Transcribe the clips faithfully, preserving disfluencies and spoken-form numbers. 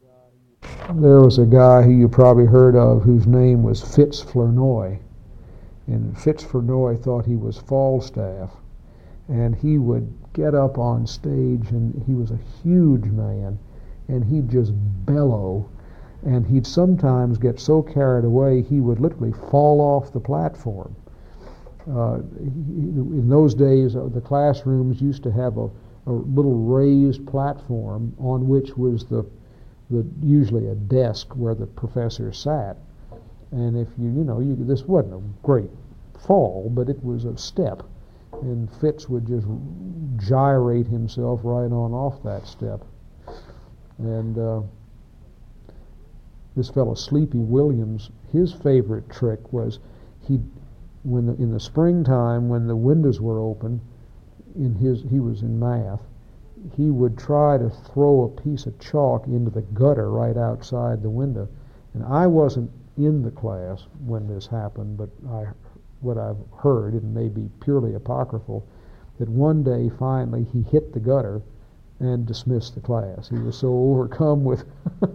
There was a guy who you probably heard of whose name was Fitz Flournoy. And Fitz Flournoy thought he was Falstaff. And he would get up on stage, and he was a huge man, and he'd just bellow. And he'd sometimes get so carried away he would literally fall off the platform. Uh, in those days, uh, the classrooms used to have a, a little raised platform on which was the, the usually a desk where the professor sat. And if you, you know, you, this wasn't a great fall, but it was a step. And Fitz would just gyrate himself right on off that step. And uh, this fellow, Sleepy Williams, his favorite trick was he, when the, in the springtime when the windows were open, in his he was in math, he would try to throw a piece of chalk into the gutter right outside the window. And I wasn't in the class when this happened, but I, what I've heard, it may be purely apocryphal, that one day finally he hit the gutter and dismissed the class. He was so overcome with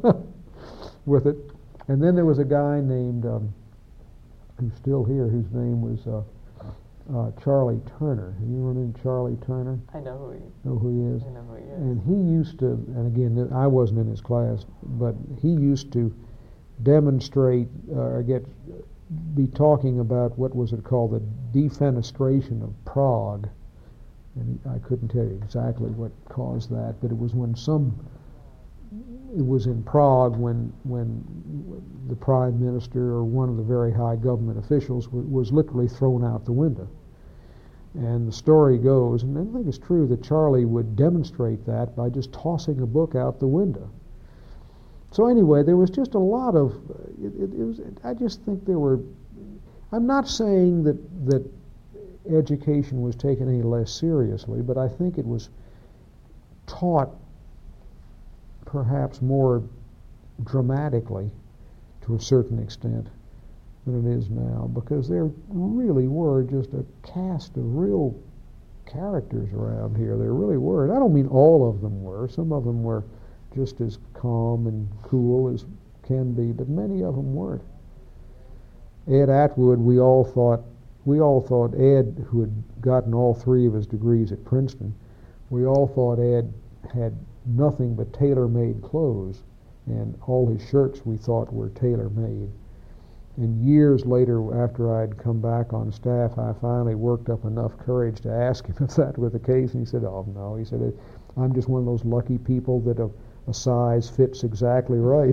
with it. And then there was a guy named, um, who's still here, whose name was uh, uh, Charlie Turner. Have you run into Charlie Turner? I know who he is. Know who he is? I know who he is. And he used to, and again, I wasn't in his class, but he used to demonstrate, uh, or get, be talking about what was it called, the defenestration of Prague. And he, I couldn't tell you exactly what caused that, but it was when some, it was in Prague when when the prime minister or one of the very high government officials w- was literally thrown out the window. And the story goes, and I think it's true, that Charlie would demonstrate that by just tossing a book out the window. So anyway, there was just a lot of, it, it, it was, I just think there were, I'm not saying that, that education was taken any less seriously, but I think it was taught perhaps more dramatically to a certain extent than it is now, because there really were just a cast of real characters around here. There really were. And I don't mean all of them were. Some of them were just as calm and cool as can be, but many of them weren't. Ed Atwood, we all thought, we all thought Ed, who had gotten all three of his degrees at Princeton, we all thought Ed had nothing but tailor-made clothes, and all his shirts we thought were tailor-made. And years later, after I'd come back on staff, I finally worked up enough courage to ask him if that were the case, and he said, oh, no. He said, I'm just one of those lucky people that a, a size fits exactly right.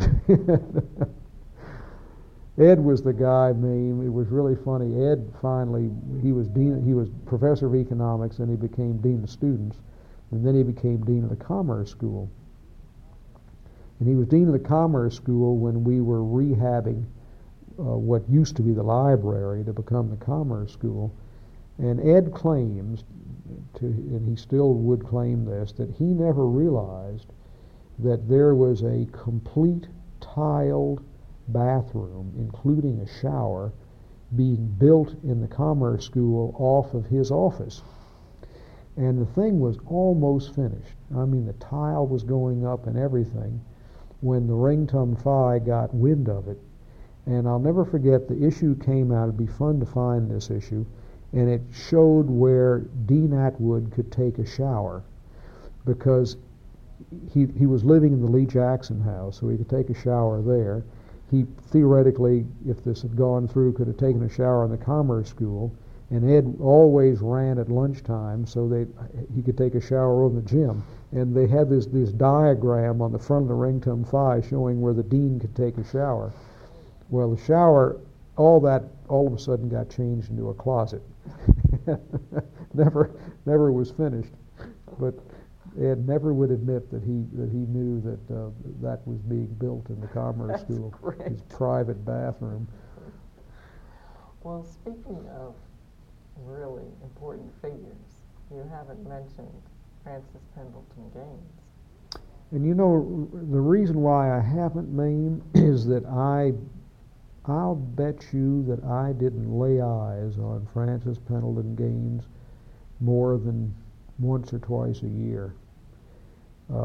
Ed was the guy, I mean, it was really funny. Ed finally, he was dean, he was professor of economics, and he became dean of students, and then he became dean of the Commerce School. And he was dean of the Commerce School when we were rehabbing uh, what used to be the library to become the Commerce School. And Ed claims, to, and he still would claim this, that he never realized that there was a complete tiled bathroom, including a shower, being built in the Commerce School off of his office. And the thing was almost finished. I mean, the tile was going up and everything when the Ring Tum Phi got wind of it. And I'll never forget, the issue came out. It'd be fun to find this issue. And it showed where Dean Atwood could take a shower, because he he was living in the Lee Jackson house, so he could take a shower there. He theoretically, if this had gone through, could have taken a shower in the Commerce School. And Ed always ran at lunchtime so they he could take a shower in the gym. And they had this this diagram on the front of the Ring Tum Phi showing where the dean could take a shower. Well, the shower, all that all of a sudden got changed into a closet. never never was finished. But Ed never would admit that he that he knew that uh, that was being built in the Commerce That's School, great. his private bathroom. Well, speaking of really important figures, you haven't mentioned Francis Pendleton Gaines. And you know, the reason why I haven't, Mame, is that I, I'll bet you that I didn't lay eyes on Francis Pendleton Gaines more than once or twice a year. Uh,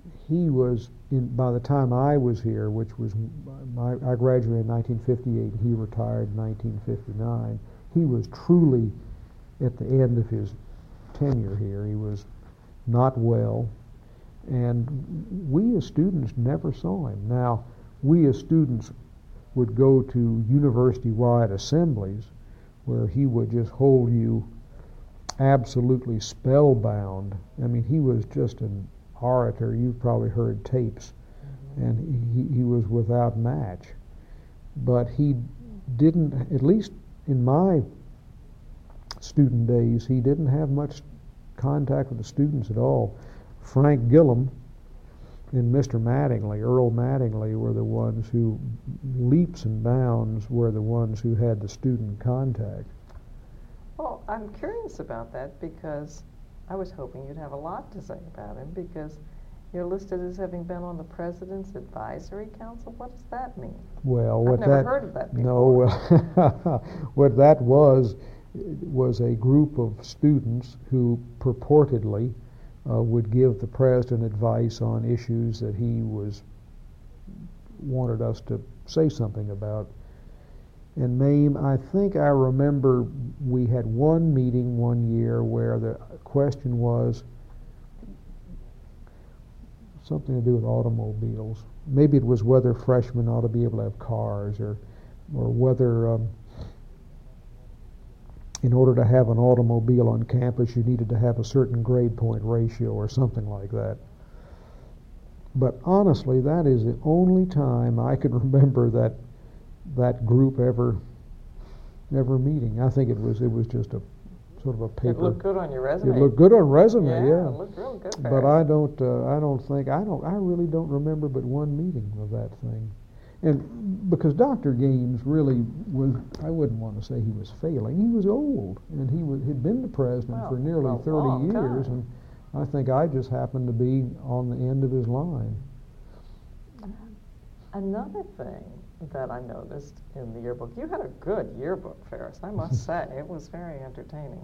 he was, in, by the time I was here, which was, my, I graduated in nineteen fifty-eight, and he retired in nineteen fifty-nine, he was truly at the end of his tenure here. He was not well, and we as students never saw him. Now, we as students would go to university-wide assemblies where he would just hold you absolutely spellbound. I mean, he was just an orator. You've probably heard tapes, mm-hmm. and he, he was without match. But he didn't, at least in my student days, he didn't have much contact with the students at all. Frank Gillum and Mister Mattingly, Earl Mattingly, were the ones who, leaps and bounds, were the ones who had the student contact. Well, I'm curious about that because I was hoping you'd have a lot to say about him, because you're listed as having been on the President's Advisory Council. What does that mean? Well, I've what never that, heard of that before. No, well, what that was was a group of students who purportedly uh, would give the President advice on issues that he was wanted us to say something about. And Mame, I think I remember we had one meeting one year where the question was something to do with automobiles. Maybe it was whether freshmen ought to be able to have cars, or or whether um, in order to have an automobile on campus you needed to have a certain grade point ratio or something like that. But honestly, that is the only time I can remember that that group ever ever meeting. I think it was it was just a sort of a paper. It looked good on your resume. It looked good on resume, yeah. yeah. It looked real good. But I don't uh, I don't think I don't I really don't remember but one meeting of that thing. And because Doctor Gaines really was, I wouldn't want to say he was failing. He was old, and he was he'd been the president well, for nearly well, thirty years, time. and I think I just happened to be on the end of his line. Another thing that I noticed in the yearbook, you had a good yearbook, Ferris, I must say. It was very entertaining.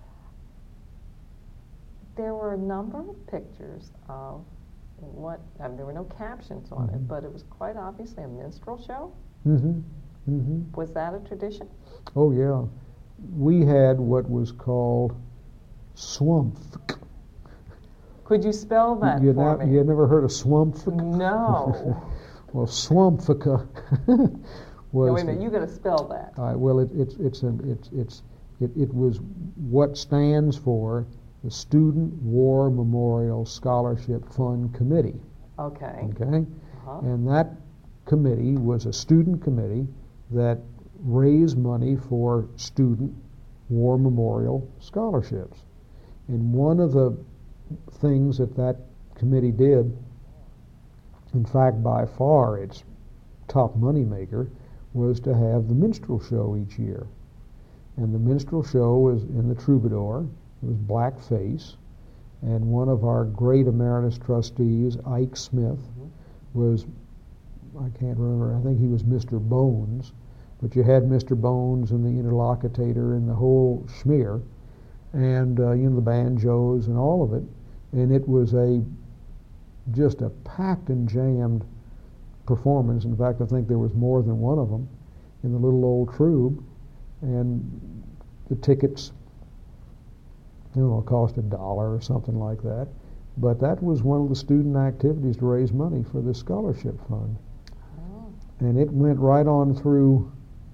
There were a number of pictures of what, I mean, there were no captions on mm-hmm. it, but it was quite obviously a minstrel show. Mm-hmm. Mm-hmm. Was that a tradition? Oh, yeah. We had what was called swamp. Could you spell that you for not, me? You never heard of swamp? No. Well, swampfica was. No, wait a minute. You got to spell that. All right. Well, it, it's it's an it's it's it, it was what stands for the Student War Memorial Scholarship Fund Committee. Okay. Okay. Uh-huh. And that committee was a student committee that raised money for student war memorial scholarships. And one of the things that that committee did, in fact, by far its top money maker, was to have the minstrel show each year. And the minstrel show was in the Troubadour. It was blackface. And one of our great emeritus trustees, Ike Smith, mm-hmm. was, I can't remember, I think he was Mister Bones. But you had Mister Bones and the interlocutor and the whole schmear, and uh, you know, the banjos and all of it. And it was a just a packed and jammed performance. In fact, I think there was more than one of them in the little old Troub, and the tickets, you know, cost a dollar or something like that. But that was one of the student activities to raise money for the scholarship fund. Oh. And it went right on through,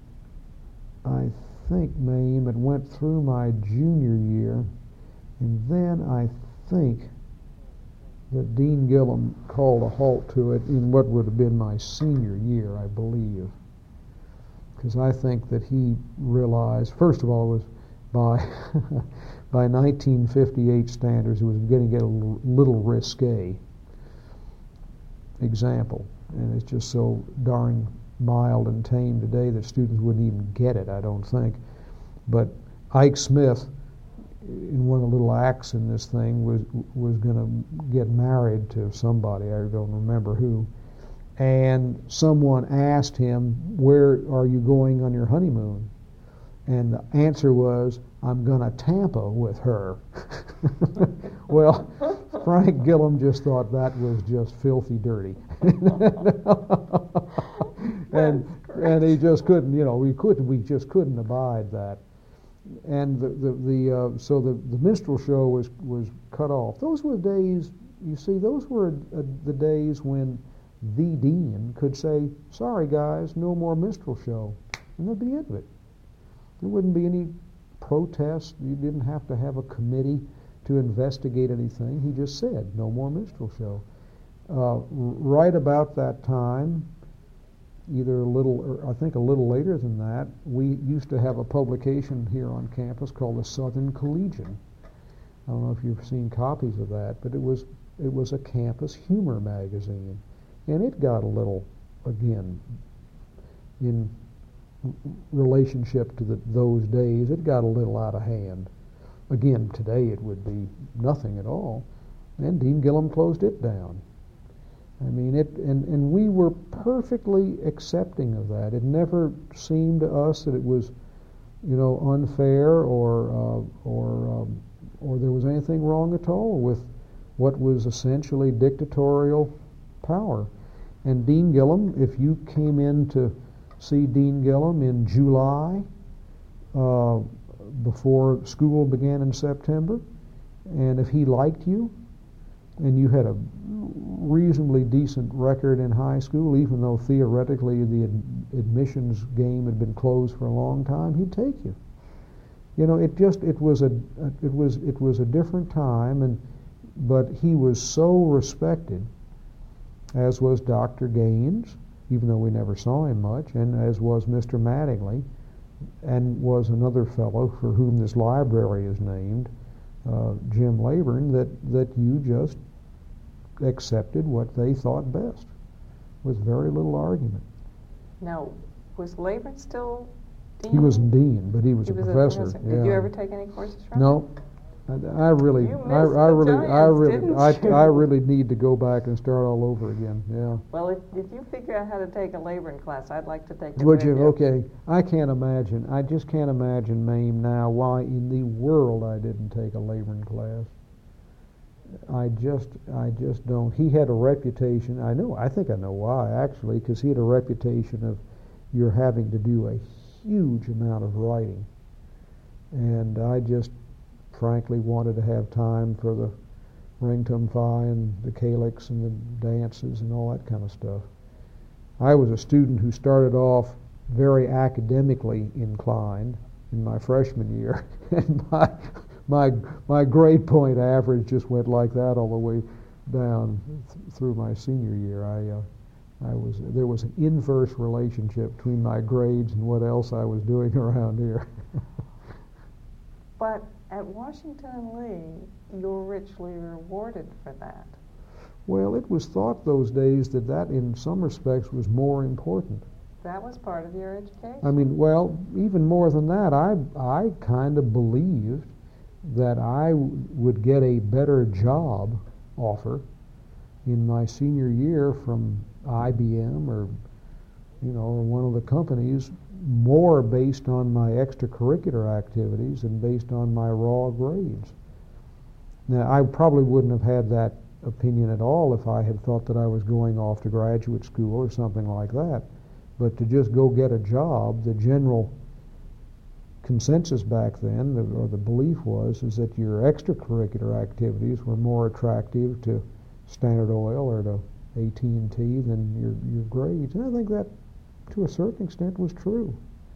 I think, Mame, it went through my junior year, and then I think that Dean Gillum called a halt to it in what would have been my senior year, I believe. Because I think that he realized, first of all, it was by by nineteen fifty-eight standards, it was getting to get a little, little risque. Example, and it's just so darn mild and tame today that students wouldn't even get it, I don't think. But Ike Smith, in one of the little acts in this thing, was was going to get married to somebody, I don't remember who, and someone asked him, "Where are you going on your honeymoon?" And the answer was, "I'm going to Tampa with her." Well, Frank Gillum just thought that was just filthy dirty. and and he just couldn't, you know, we couldn't, we just couldn't abide that. And the the, the uh, so the, the minstrel show was was cut off. Those were days, you see, those were uh, the days when the dean could say, "Sorry guys, no more minstrel show," and that'd be the end of it. There wouldn't be any protest. You didn't have to have a committee to investigate anything. He just said, "No more minstrel show." Uh, right about that time, either a little, or I think a little later than that, we used to have a publication here on campus called the Southern Collegian. I don't know if you've seen copies of that, but it was it was a campus humor magazine, and it got a little, again, in relationship to the, those days, it got a little out of hand. Again, today it would be nothing at all, and Dean Gillum closed it down. I mean, it, and, and we were perfectly accepting of that. It never seemed to us that it was, you know, unfair or uh, or um, or there was anything wrong at all with what was essentially dictatorial power. And Dean Gillum, if you came in to see Dean Gillum in July, uh, before school began in September, and if he liked you, and you had a reasonably decent record in high school, even though theoretically the ad- admissions game had been closed for a long time, he'd take you. You know, it just it was a, a it was it was a different time, and but he was so respected, as was Doctor Gaines, even though we never saw him much, and as was Mister Mattingly, and was another fellow for whom this library is named, uh, Jim Leyburn, that, that you just accepted what they thought best, with very little argument. Now, was Leyburn still dean? He wasn't dean, but he was he a was professor. A professor. Yeah. Did you ever take any courses from him? No. I, I really, You I, missed I the really, I giants, really, didn't I, you? I really need to go back and start all over again. Yeah. Well, if, if you figure out how to take a Leyburn class, I'd like to take it. Would you? with Okay. I can't imagine. I just can't imagine, Mame, now why in the world I didn't take a Leyburn class. I just, I just don't. He had a reputation. I know. I think I know why, actually, because he had a reputation of you're having to do a huge amount of writing, and I just, frankly, wanted to have time for the Ring Tum Fi and the calyx and the dances and all that kind of stuff. I was a student who started off very academically inclined in my freshman year, and my my my grade point average just went like that all the way down th- through my senior year. I uh, I was there was an inverse relationship between my grades and what else I was doing around here. But at Washington and Lee, you're richly rewarded for that. Well, it was thought those days that that, in some respects, was more important. That was part of your education. I mean, well, even more than that, I I kind of believed that I w- would get a better job offer in my senior year from I B M or, you know, or one of the companies, more based on my extracurricular activities and based on my raw grades. Now, I probably wouldn't have had that opinion at all if I had thought that I was going off to graduate school or something like that. But to just go get a job, the general consensus back then, the, or the belief was, is that your extracurricular activities were more attractive to Standard Oil or to A T and T than your, your grades. And I think that, to a certain extent, was true.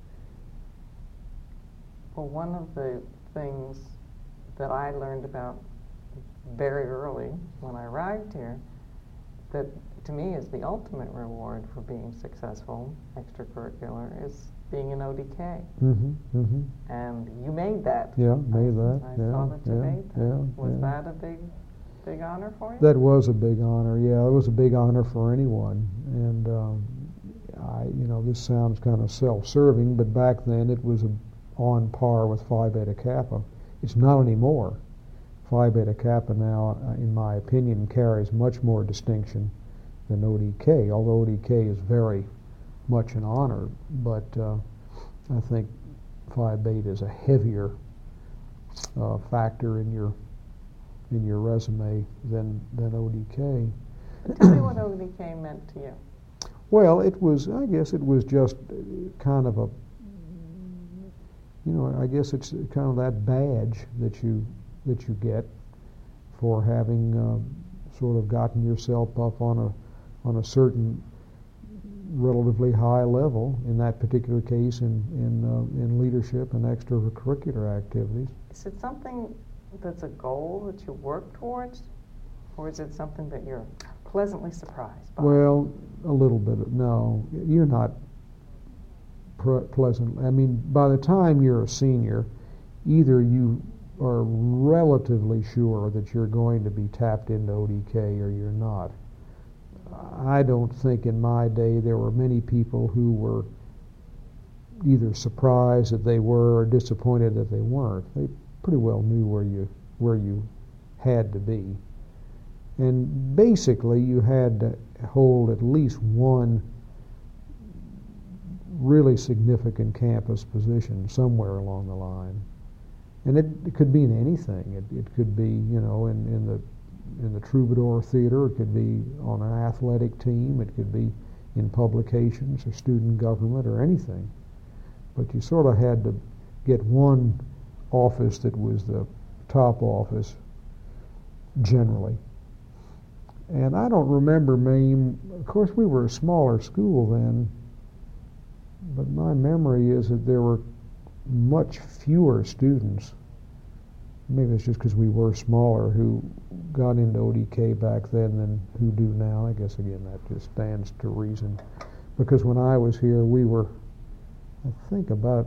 Well, one of the things that I learned about very early when I arrived here, that to me is the ultimate reward for being successful extracurricular, is being an O D K. Mm-hmm, mm-hmm. And you made that. Yeah, made that. I yeah, saw that you yeah, made that. yeah, Was yeah. that a big, big honor for you? That was a big honor. Yeah, it was a big honor for anyone. And um, I, you know, this sounds kind of self-serving, but back then it was a, on par with Phi Beta Kappa. It's not anymore. Phi Beta Kappa now, uh, in my opinion, carries much more distinction than O D K, although O D K is very much an honor, but uh, I think Phi Beta is a heavier uh, factor in your in your resume than than O D K. Tell me what O D K meant to you. Well, it was, I guess it was just kind of a, you know, I guess it's kind of that badge that you that you get for having uh, sort of gotten yourself up on a on a certain relatively high level, in that particular case, in in uh, in leadership and extracurricular activities. Is it something that's a goal that you work towards, or is it something that you're pleasantly surprised by? Well, a little bit. Of, no, you're not pr- pleasant. I mean, by the time you're a senior, either you are relatively sure that you're going to be tapped into O D K or you're not. I don't think in my day there were many people who were either surprised that they were or disappointed that they weren't. They pretty well knew where you where you had to be. And basically you had to hold at least one really significant campus position somewhere along the line. And it, it could be in anything. It, it could be, you know, in, in the in the Troubadour Theater. It could be on an athletic team. It could be in publications or student government or anything. But you sort of had to get one office that was the top office generally. And I don't remember, Mame, of course we were a smaller school then, but my memory is that there were much fewer students, maybe it's just because we were smaller, who got into O D K back then than who do now. I guess, again, that just stands to reason. Because when I was here, we were, I think, about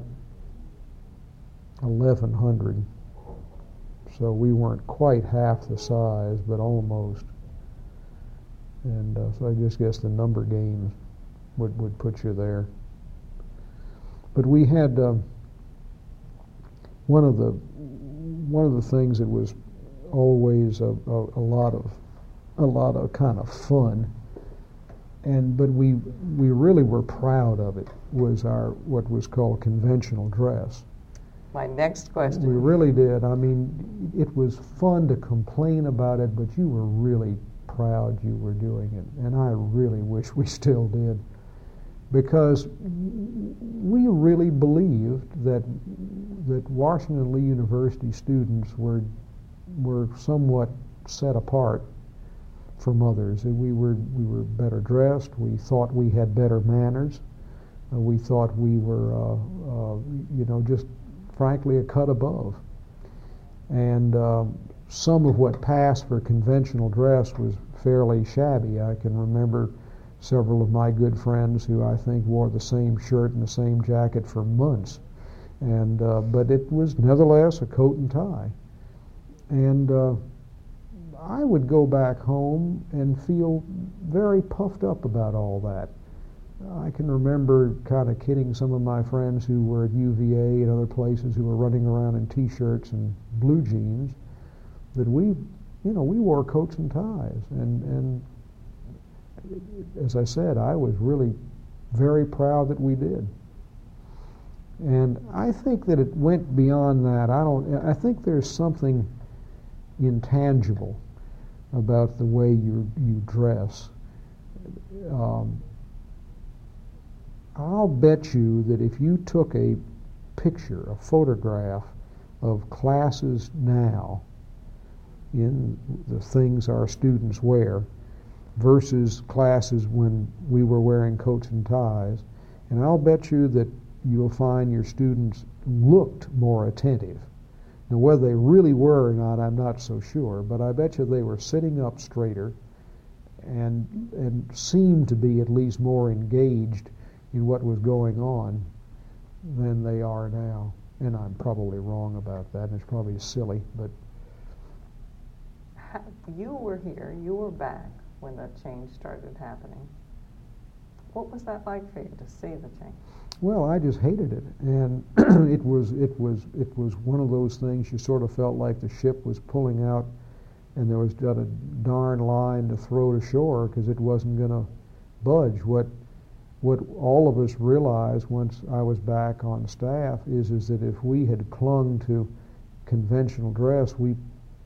eleven hundred. So we weren't quite half the size, but almost. And uh, so I just guess the number games would, would put you there. But we had um, one of the one of the things that was always a, a, a lot of a lot of kind of fun, and but we we really were proud of it, was our what was called conventional dress. My next question. We really did. I mean, it was fun to complain about it, but you were really proud you were doing it, and I really wish we still did, because we really believed that that Washington Lee University students were were somewhat set apart from others. And we were we were better dressed. We thought we had better manners. Uh, we thought we were, uh, uh, you know, just frankly a cut above. And um, some of what passed for conventional dress was fairly shabby. I can remember several of my good friends who I think wore the same shirt and the same jacket for months. And uh, but it was nevertheless a coat and tie. And uh, I would go back home and feel very puffed up about all that. I can remember kind of kidding some of my friends who were at U V A and other places who were running around in T-shirts and blue jeans that we, you know, we wore coats and ties. And, and as I said, I was really very proud that we did. And I think that it went beyond that. I don't. I think there's something intangible about the way you you dress. Um, I'll bet you that if you took a picture, a photograph of classes now in the things our students wear versus classes when we were wearing coats and ties, and I'll bet you that you'll find your students looked more attentive. Now, whether they really were or not, I'm not so sure, but I bet you they were sitting up straighter and and seemed to be at least more engaged in what was going on than they are now. And I'm probably wrong about that, and it's probably silly, but... You were here, you were back when that change started happening. What was that like for you to see the change? Well, I just hated it, and it was it was it was one of those things you sort of felt like the ship was pulling out, and there was just a darn line to throw to shore because it wasn't going to budge. What what all of us realized once I was back on staff is is that if we had clung to conventional dress, we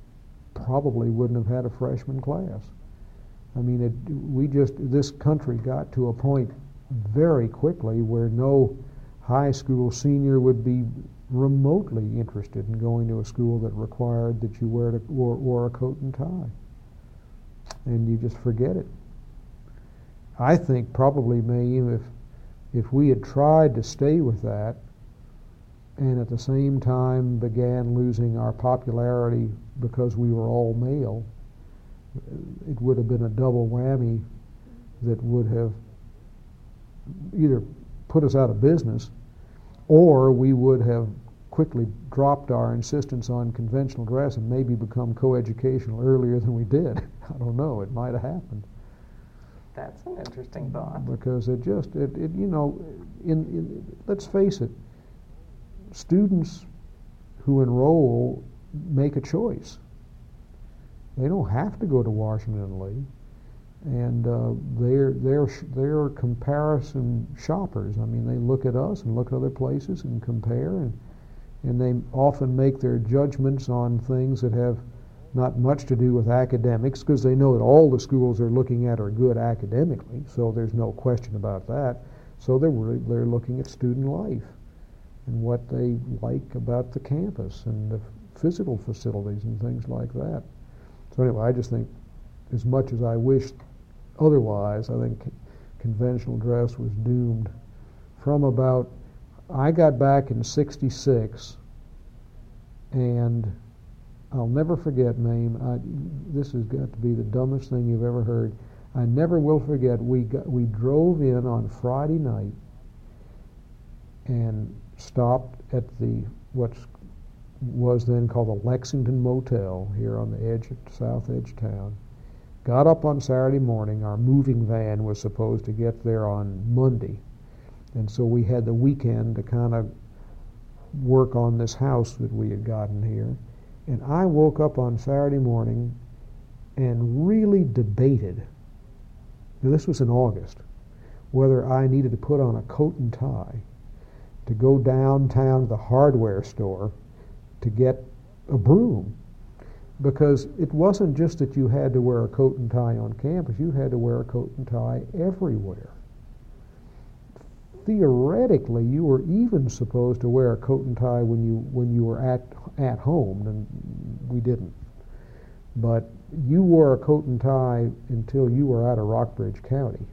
probably wouldn't have had a freshman class. I mean, it, we just, this country got to a point very quickly where no high school senior would be remotely interested in going to a school that required that you wear, to, wore, wore a coat and tie. And you just forget it. I think probably, Maeve, if, if we had tried to stay with that and at the same time began losing our popularity because we were all male, it would have been a double whammy that would have either put us out of business, or we would have quickly dropped our insistence on conventional dress and maybe become coeducational earlier than we did. I don't know. It might have happened. That's an interesting thought. Because it just, it, it you know, in, in let's face it, students who enroll make a choice. They don't have to go to Washington and Lee, and uh, they're they're they're comparison shoppers. I mean, they look at us and look at other places and compare, and and they often make their judgments on things that have not much to do with academics, because they know that all the schools they're looking at are good academically, so there's no question about that. So they're they're looking at student life and what they like about the campus and the physical facilities and things like that. So anyway, I just think, as much as I wished otherwise, I think conventional dress was doomed. From about, I got back in sixty-six, and I'll never forget, Mame, I, this has got to be the dumbest thing you've ever heard. I never will forget, we got, we drove in on Friday night and stopped at the, what's was then called the Lexington Motel here on the edge of south edge town. Got up on Saturday morning. Our moving van was supposed to get there on Monday, and so we had the weekend to kind of work on this house that we had gotten here. And I woke up on Saturday morning and really debated, now this was in August, whether I needed to put on a coat and tie to go downtown to the hardware store to get a broom, because it wasn't just that you had to wear a coat and tie on campus, you had to wear a coat and tie everywhere. Theoretically, you were even supposed to wear a coat and tie when you when you were at at home, and we didn't. But you wore a coat and tie until you were out of Rockbridge County,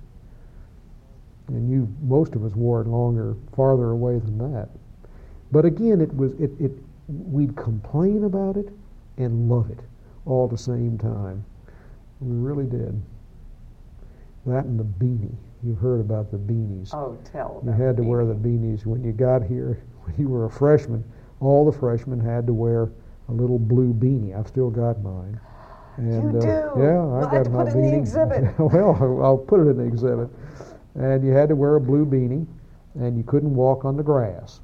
and you most of us wore it longer, farther away than that. But again, it was it it. We'd complain about it and love it all at the same time. We really did. That and the beanie. You've heard about the beanies. Oh, tell You about had the to wear beanie. the beanies. When you got here, when you were a freshman, all the freshmen had to wear a little blue beanie. I've still got mine. And, You do? Uh, yeah, We'll I have got to my put it in the beanie. exhibit. Well, I'll, I'll put it in the exhibit. And you had to wear a blue beanie, and you couldn't walk on the grass.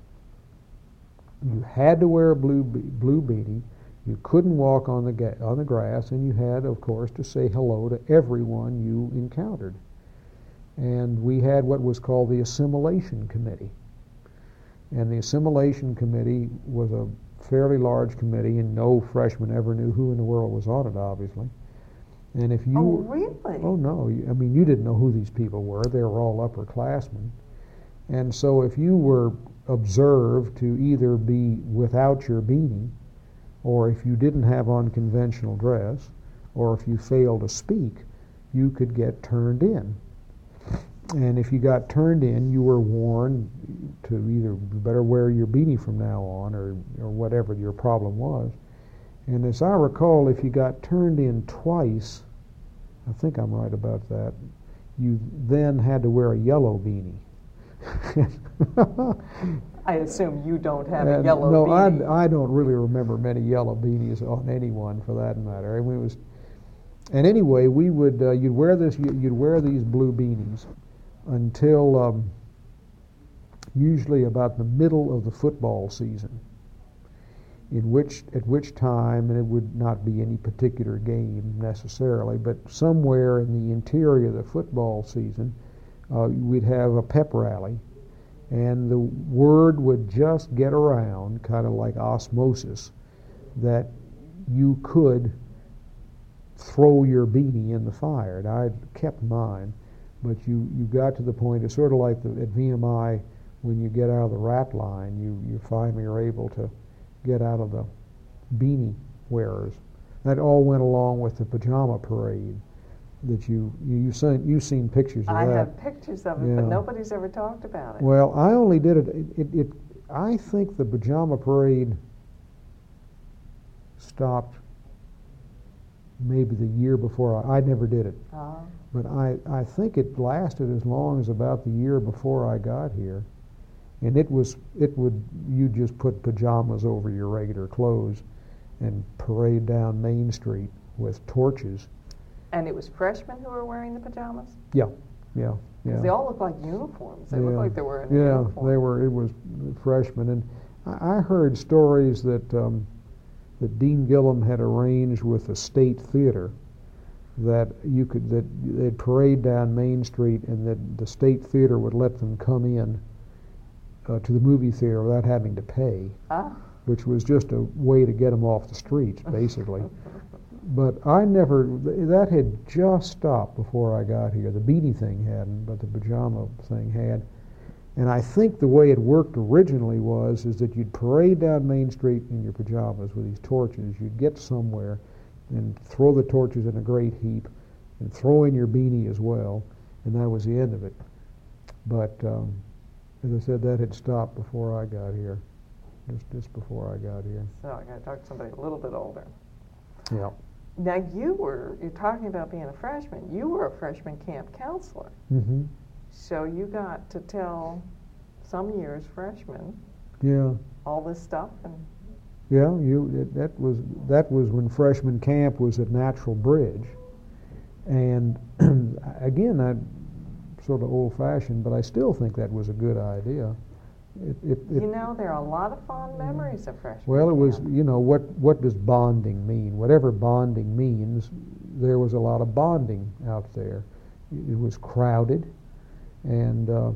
You had to wear a blue be- blue beanie. You couldn't walk on the ga- on the grass, and you had, of course, to say hello to everyone you encountered. And we had what was called the Assimilation Committee. And the Assimilation Committee was a fairly large committee, and no freshman ever knew who in the world was on it, obviously. And if you Oh, really? Oh, no. You, I mean, you didn't know who these people were. They were all upperclassmen. And so if you were observed to either be without your beanie, or if you didn't have on conventional dress, or if you failed to speak, you could get turned in. And if you got turned in, you were warned to either you better wear your beanie from now on, or, or whatever your problem was. And as I recall, if you got turned in twice, I think I'm right about that, you then had to wear a yellow beanie. I assume you don't have And a yellow no, beanie. I, I don't really remember many yellow beanies on anyone, for that matter. I mean, it was, and anyway, we would uh, you'd wear this you'd wear these blue beanies until um, usually about the middle of the football season, in which at which time, and it would not be any particular game necessarily, but somewhere in the interior of the football season, uh, we'd have a pep rally, and the word would just get around, kind of like osmosis, that you could throw your beanie in the fire. And I kept mine, but you, you got to the point, it's sort of like the, at V M I, when you get out of the rat line, you, you finally are able to get out of the beanie wearers. That all went along with the pajama parade that you, you, you've, seen, you've seen pictures of I that. have pictures of it, Yeah. but nobody's ever talked about it. Well, I only did it, it, it, it I think the pajama parade stopped maybe the year before I, I never did it. Uh-huh. But I, I think it lasted as long as about the year before I got here. And it was, it would, you just put pajamas over your regular clothes and parade down Main Street with torches. And it was freshmen who were wearing the pajamas? Yeah, yeah, yeah. They all look like uniforms. They yeah. look like they were in yeah, uniform. they were, it was freshmen. And I, I heard stories that, um, that Dean Gillum had arranged with the State Theater that you could, that they'd parade down Main Street and that the State Theater would let them come in uh, to the movie theater without having to pay, Ah. which was just a way to get them off the streets, basically. But I never, that had just stopped before I got here. The beanie thing hadn't, but the pajama thing had. And I think the way it worked originally was is that you'd parade down Main Street in your pajamas with these torches. You'd get somewhere and throw the torches in a great heap and throw in your beanie as well, and that was the end of it. But um, as I said, that had stopped before I got here, just just before I got here. So I got to talk to somebody a little bit older. Yeah. Now you were, you're talking about being a freshman. You were a freshman camp counselor. Mm-hmm. So you got to tell some years freshmen Yeah. all this stuff. And Yeah, you it, that was that was when freshman camp was at Natural Bridge, and again, I'm sort of old-fashioned, but I still think that was a good idea. It, it, it, you know, there are a lot of fond memories of freshman well, it was, camp. you know, what what does bonding mean? Whatever bonding means, there was a lot of bonding out there. It was crowded, and uh,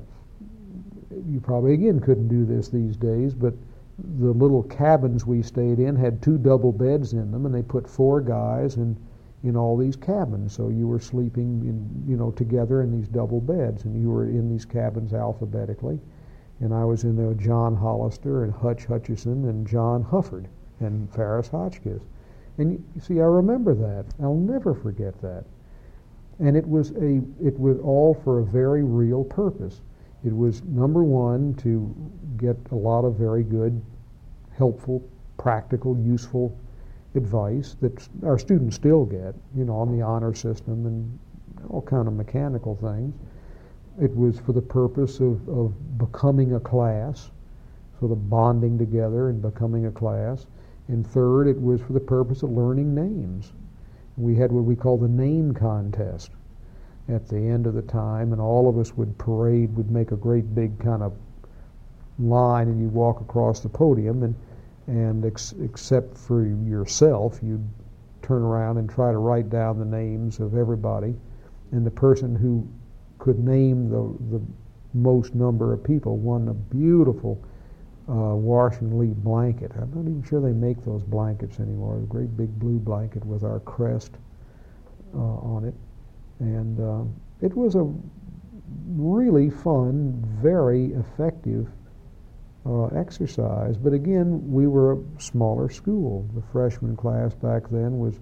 you probably again couldn't do this these days, but the little cabins we stayed in had two double beds in them, and they put four guys in in all these cabins. So you were sleeping in, you know, together in these double beds, and you were in these cabins alphabetically. And I was in there with John Hollister and Hutch Hutchison and John Hufford and Ferris Hotchkiss. And you, you see, I remember that. I'll never forget that. And it was a it was all for a very real purpose. It was, number one, to get a lot of very good, helpful, practical, useful advice that our students still get, you know, on the honor system and all kind of mechanical things. It was for the purpose of, of becoming a class, sort of bonding together and becoming a class. And third, it was for the purpose of learning names. We had what we call the name contest at the end of the time, and all of us would parade, would make a great big kind of line, and you'd walk across the podium, and, and ex- except for yourself, you'd turn around and try to write down the names of everybody, and the person who could name the, the most number of people won a beautiful uh, wash and leave blanket. I'm not even sure they make those blankets anymore. A great big blue blanket with our crest uh, on it. And uh, it was a really fun, very effective uh, exercise. But again, we were a smaller school. The freshman class back then was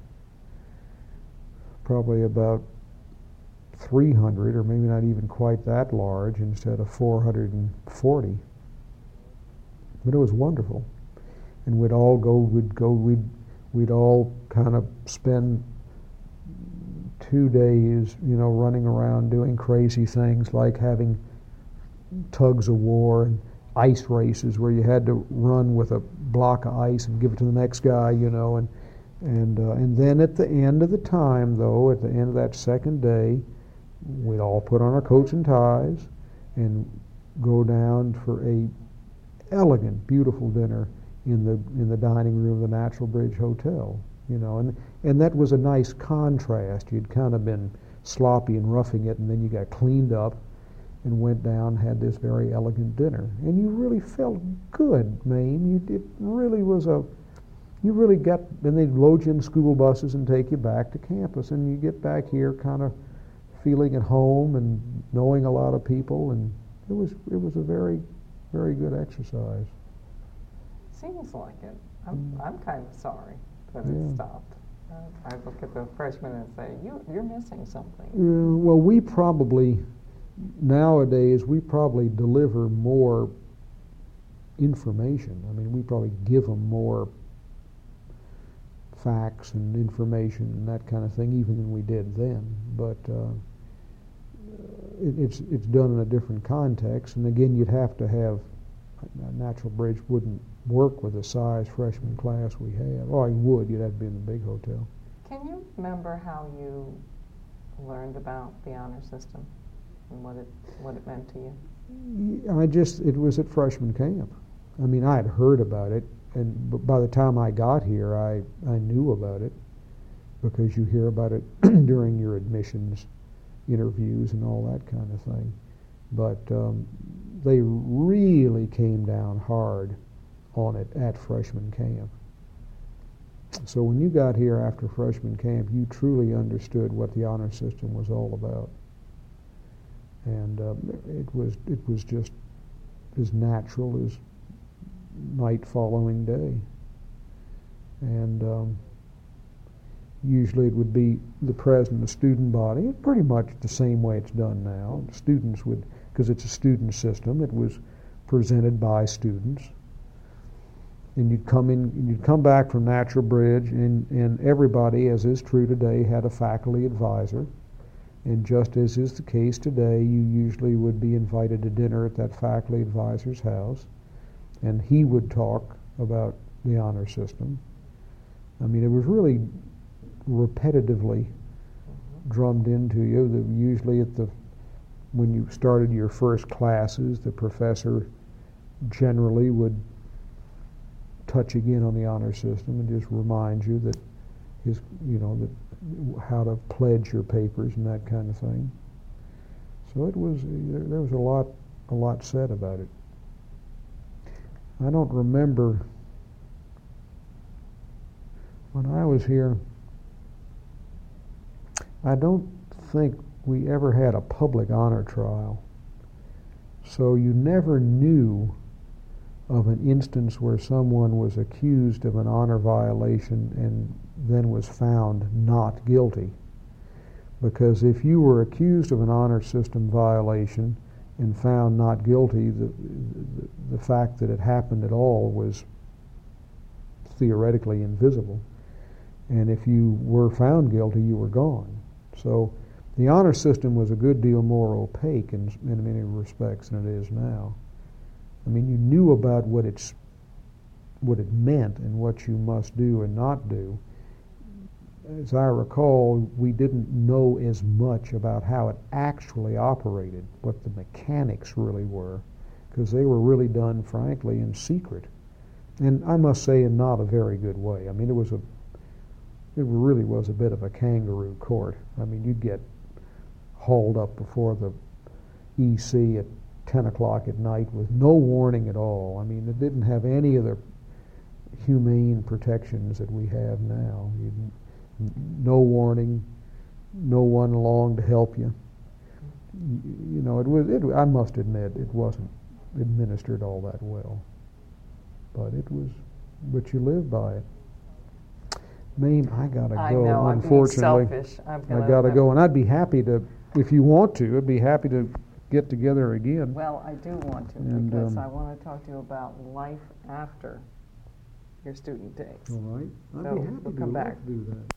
probably about three hundred, or maybe not even quite that large, instead of four hundred forty. But it was wonderful. And we'd all go, we'd go, we'd, we'd all kind of spend two days, you know, running around doing crazy things like having tugs of war and ice races where you had to run with a block of ice and give it to the next guy, you know, and and uh, and then at the end of the time, though, at the end of that second day, we'd all put on our coats and ties and go down for a elegant, beautiful dinner in the in the dining room of the Natural Bridge Hotel, you know, and and that was a nice contrast. You'd kind of been sloppy and roughing it, and then you got cleaned up and went down, had this very elegant dinner, and you really felt good, Maine. You, it really was a you really get, then they'd load you in school buses and take you back to campus, and you get back here kind of feeling at home and knowing a lot of people, and it was it was a very, very good exercise. Seems like it. I'm mm. I'm kind of sorry that yeah. it stopped. Uh, I look at the freshmen and say, you you're missing something. Yeah, well, we probably nowadays we probably deliver more information. I mean, we probably give them more facts and information and that kind of thing, even than we did then. But uh, it, it's it's done in a different context. And again, you'd have to have uh, Natural Bridge wouldn't work with the size freshman class we have. Oh, I would. You'd have to be in the big hotel. Can you remember how you learned about the honor system and what it what it meant to you? I just it was at freshman camp. I mean, I had heard about it, and b- by the time I got here, I, I knew about it, because you hear about it during your admissions interviews and all that kind of thing. But um, they really came down hard on it at freshman camp. So when you got here after freshman camp, you truly understood what the honor system was all about. And um, it was it was just as natural as night following day. And um, usually it would be the president of the student body, pretty much the same way it's done now. The students would, because it's a student system, it was presented by students. And you'd come in, you'd come back from Natural Bridge, and, and everybody, as is true today, had a faculty advisor. And just as is the case today, you usually would be invited to dinner at that faculty advisor's house, and he would talk about the honor system. I mean, it was really repetitively drummed into you. The, usually at the, when you started your first classes, the professor generally would touch again on the honor system and just remind you that his, you know, that how to pledge your papers and that kind of thing. So it was, there was a lot, a lot said about it. I don't remember when I was here, I don't think we ever had a public honor trial. So you never knew of an instance where someone was accused of an honor violation and then was found not guilty. Because if you were accused of an honor system violation and found not guilty, the, the, the fact that it happened at all was theoretically invisible. And if you were found guilty, you were gone. So the honor system was a good deal more opaque in, in many respects than it is now. I mean, you knew about what it's, what it meant and what you must do and not do. As I recall, we didn't know as much about how it actually operated, what the mechanics really were, because they were really done, frankly, in secret. And I must say, in not a very good way. I mean, it was a, it really was a bit of a kangaroo court. I mean, you'd get hauled up before the E C at ten o'clock at night with no warning at all. I mean, it didn't have any of the humane protections that we have now. You'd, no warning, no one along to help you. You know, it was. It, I must admit, it wasn't administered all that well, but it was. But you live by it. Mame, I gotta go. I know, unfortunately, I'm being selfish. I'm I gotta go, and I'd be happy to, if you want to, I'd be happy to get together again. Well, I do want to, and, because um, I want to talk to you about life after your student days. All right, I'd So be happy we'll to come love back. to do that.